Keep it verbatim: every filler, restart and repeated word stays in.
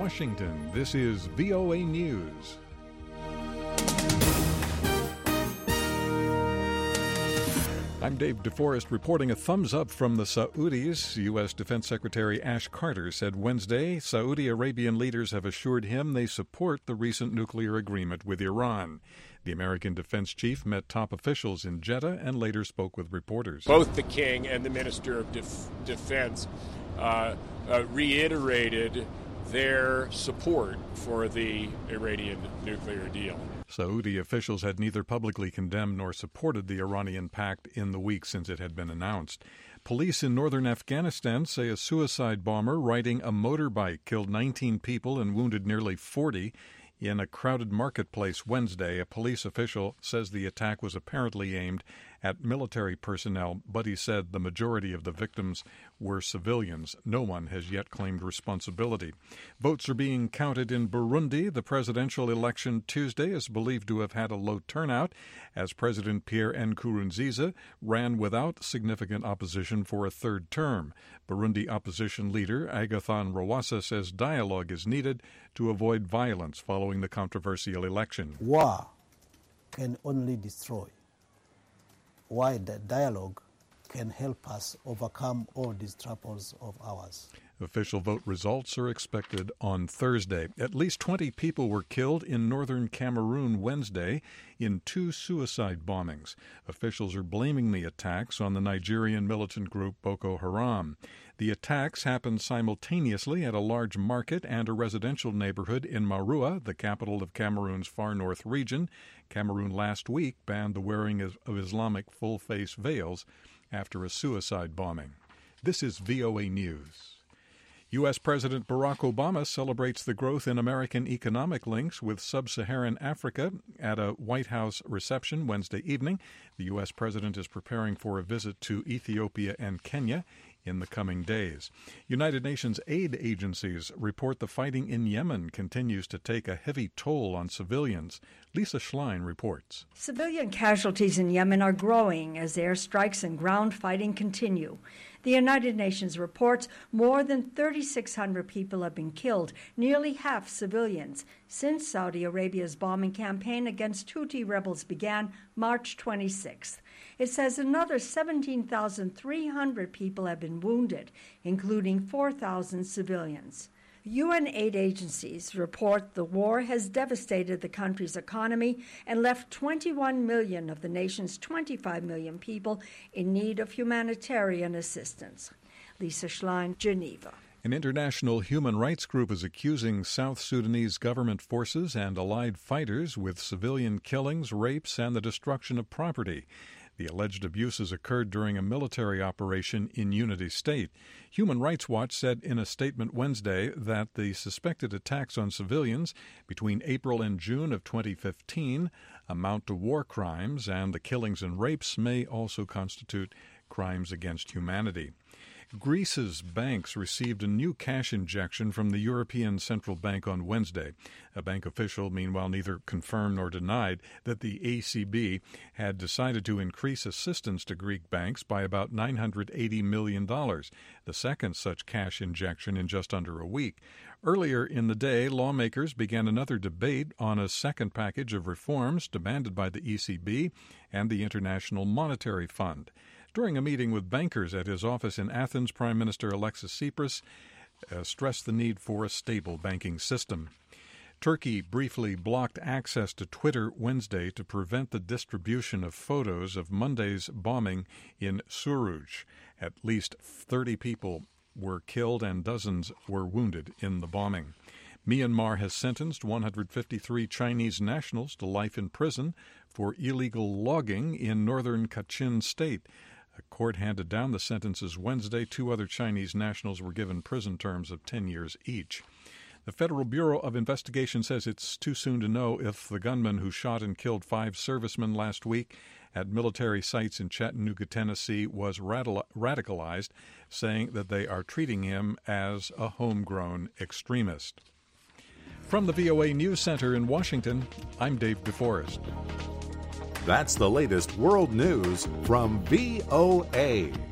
Washington, this is V O A News. I'm Dave DeForest reporting a thumbs up from the Saudis. U S. Defense Secretary Ash Carter said Wednesday Saudi Arabian leaders have assured him they support the recent nuclear agreement with Iran. The American defense chief met top officials in Jeddah and later spoke with reporters. Both the king and the Minister of Def- Defense uh, uh, reiterated their support for the Iranian nuclear deal. Saudi officials had neither publicly condemned nor supported the Iranian pact in the week since it had been announced. Police in northern Afghanistan say a suicide bomber riding a motorbike killed nineteen people and wounded nearly forty in a crowded marketplace Wednesday. A police official says the attack was apparently aimed at military personnel, but he said the majority of the victims were civilians. No one has yet claimed responsibility. Votes are being counted in Burundi. The presidential election Tuesday is believed to have had a low turnout as President Pierre Nkurunziza ran without significant opposition for a third term. Burundi opposition leader Agathon Rwasa says dialogue is needed to avoid violence following the controversial election. War can only destroy, while the dialogue can help us overcome all these troubles of ours. Official vote results are expected on Thursday. At least twenty people were killed in northern Cameroon Wednesday in two suicide bombings. Officials are blaming the attacks on the Nigerian militant group Boko Haram. The attacks happened simultaneously at a large market and a residential neighborhood in Marua, the capital of Cameroon's far north region. Cameroon last week banned the wearing of Islamic full-face veils after a suicide bombing. This is V O A News. U S. President Barack Obama celebrates the growth in American economic links with sub-Saharan Africa at a White House reception Wednesday evening. The U S. president is preparing for a visit to Ethiopia and Kenya in the coming days. United Nations aid agencies report the fighting in Yemen continues to take a heavy toll on civilians. Lisa Schlein reports. Civilian casualties in Yemen are growing as airstrikes and ground fighting continue. The United Nations reports more than thirty-six hundred people have been killed, nearly half civilians, since Saudi Arabia's bombing campaign against Houthi rebels began March twenty-sixth. It says another seventeen thousand three hundred people have been wounded, including four thousand civilians. U N aid agencies report the war has devastated the country's economy and left twenty-one million of the nation's twenty-five million people in need of humanitarian assistance. Lisa Schlein, Geneva. An international human rights group is accusing South Sudanese government forces and allied fighters with civilian killings, rapes, and the destruction of property. The alleged abuses occurred during a military operation in Unity State. Human Rights Watch said in a statement Wednesday that the suspected attacks on civilians between April and June of twenty fifteen amount to war crimes, and the killings and rapes may also constitute crimes against humanity. Greece's banks received a new cash injection from the European Central Bank on Wednesday. A bank official, meanwhile, neither confirmed nor denied that the E C B had decided to increase assistance to Greek banks by about nine hundred eighty million dollars, the second such cash injection in just under a week. Earlier in the day, lawmakers began another debate on a second package of reforms demanded by the E C B and the International Monetary Fund. During a meeting with bankers at his office in Athens, Prime Minister Alexis Tsipras uh, stressed the need for a stable banking system. Turkey briefly blocked access to Twitter Wednesday to prevent the distribution of photos of Monday's bombing in Suruc. At least thirty people were killed and dozens were wounded in the bombing. Myanmar has sentenced one hundred fifty-three Chinese nationals to life in prison for illegal logging in northern Kachin State. A court handed down the sentences Wednesday. Two other Chinese nationals were given prison terms of ten years each. The Federal Bureau of Investigation says it's too soon to know if the gunman who shot and killed five servicemen last week at military sites in Chattanooga, Tennessee, was radicalized, saying that they are treating him as a homegrown extremist. From the V O A News Center in Washington, I'm Dave DeForest. That's the latest world news from V O A.